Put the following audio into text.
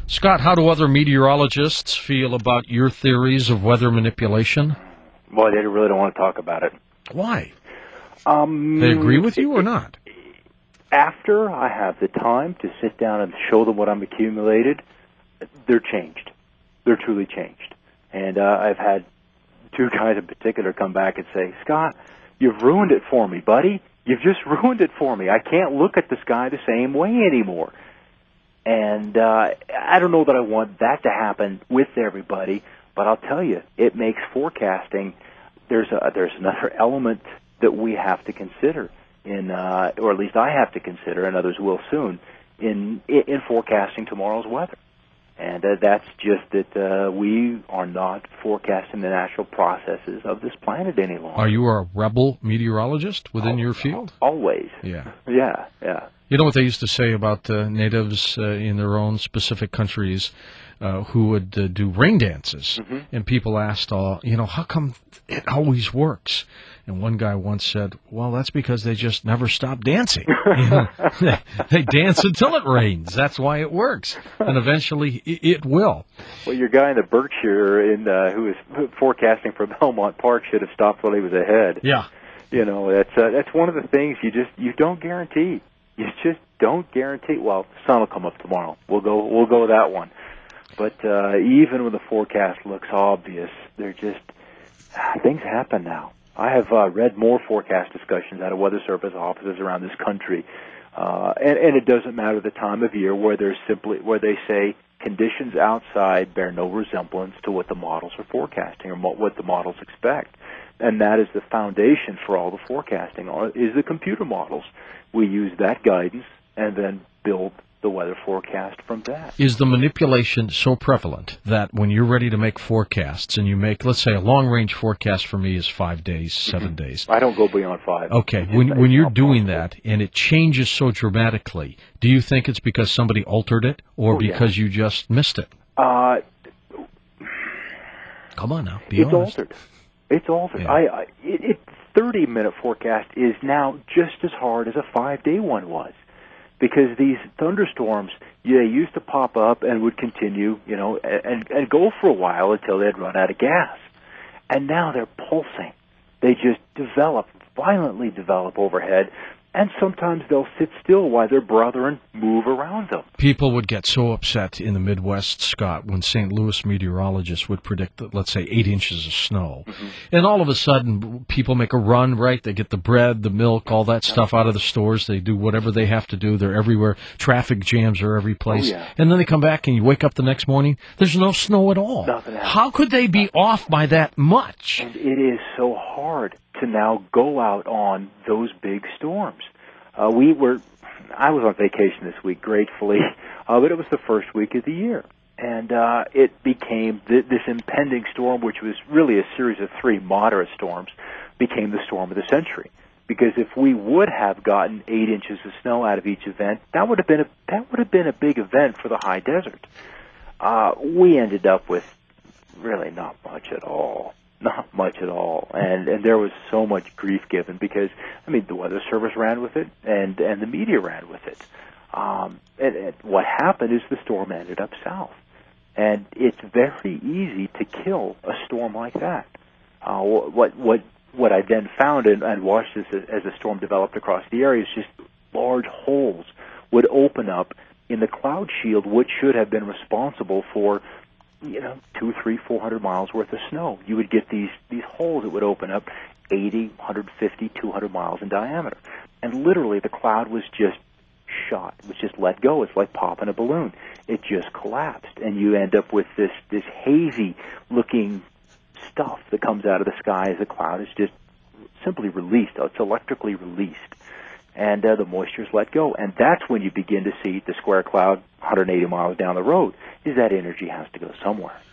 Scott, how do other meteorologists feel about your theories of weather manipulation? Boy, they really don't want to talk about it. Why? They agree with you or not? After I have the time to sit down and show them what I'm accumulated, they're changed. They're truly changed. And I've had two guys in particular come back and say, Scott, you've ruined it for me, buddy. You've just ruined it for me. I can't look at the sky the same way anymore. And I don't know that I want that to happen with everybody, but I'll tell you, it makes forecasting, there's another element that we have to consider in, or at least I have to consider, and others will soon, in forecasting tomorrow's weather. And that's just that we are not forecasting the natural processes of this planet any longer. Are you a rebel meteorologist within your field? Always. Yeah. Yeah. You know what they used to say about natives in their own specific countries who would do rain dances? Mm-hmm. And people asked, how come it always works? And one guy once said, well, that's because they just never stop dancing. They dance until it rains. That's why it works. And eventually it will. Well, your guy in the Berkshire who was forecasting for Belmont Park should have stopped while he was ahead. Yeah. You know, that's one of the things you don't guarantee. You just don't guarantee. Well, the sun will come up tomorrow. We'll go with that one. But even when the forecast looks obvious, things happen now. I have read more forecast discussions out of Weather Service offices around this country, and it doesn't matter the time of year where they say conditions outside bear no resemblance to what the models are forecasting or what the models expect, and that is the foundation for all the forecasting. Is the computer models. We use that guidance and then build the weather forecast from that. Is the manipulation so prevalent that when you're ready to make forecasts and you make, let's say, a long-range forecast for me is 5 days, 7 days. I don't go beyond 5. Okay. When you're doing that and it changes so dramatically, do you think it's because somebody altered it or because you just missed it? Come on now, be honest. It's altered. Yeah. 30-minute forecast is now just as hard as a 5-day one was. Because these thunderstorms, they used to pop up and would continue, and go for a while until they'd run out of gas. And now they're pulsing. They just violently develop overhead, and sometimes they'll sit still while their brethren move around them. People would get so upset in the Midwest, Scott, when St. Louis meteorologists would predict, let's say, 8 inches of snow. Mm-hmm. And all of a sudden, people make a run, right? They get the bread, the milk, all that stuff out of the stores. They do whatever they have to do. They're everywhere. Traffic jams are every place. Oh, yeah. And then they come back and you wake up the next morning, there's no snow at all. Nothing happens. How could they be off by that much? And it is so hard to now go out on those big storms. I was on vacation this week, gratefully, but it was the first week of the year. And it became this impending storm, which was really a series of 3 moderate storms, became the storm of the century. Because if we would have gotten 8 inches of snow out of each event, that would have been a big event for the high desert. We ended up with really not much at all. Not much at all, and there was so much grief given because, the Weather Service ran with it, and the media ran with it. And what happened is the storm ended up south, and it's very easy to kill a storm like that. What I then found and watched as the storm developed across the area is just large holes would open up in the cloud shield, which should have been responsible for 200, 300, 400 miles worth of snow. You would get these holes that would open up 80, 150, 200 miles in diameter. And literally the cloud was just shot. It was just let go. It's like popping a balloon. It just collapsed. And you end up with this hazy looking stuff that comes out of the sky as the cloud is just simply released. It's electrically released. And the moisture's let go. And that's when you begin to see the square cloud 180 miles down the road, is that energy has to go somewhere.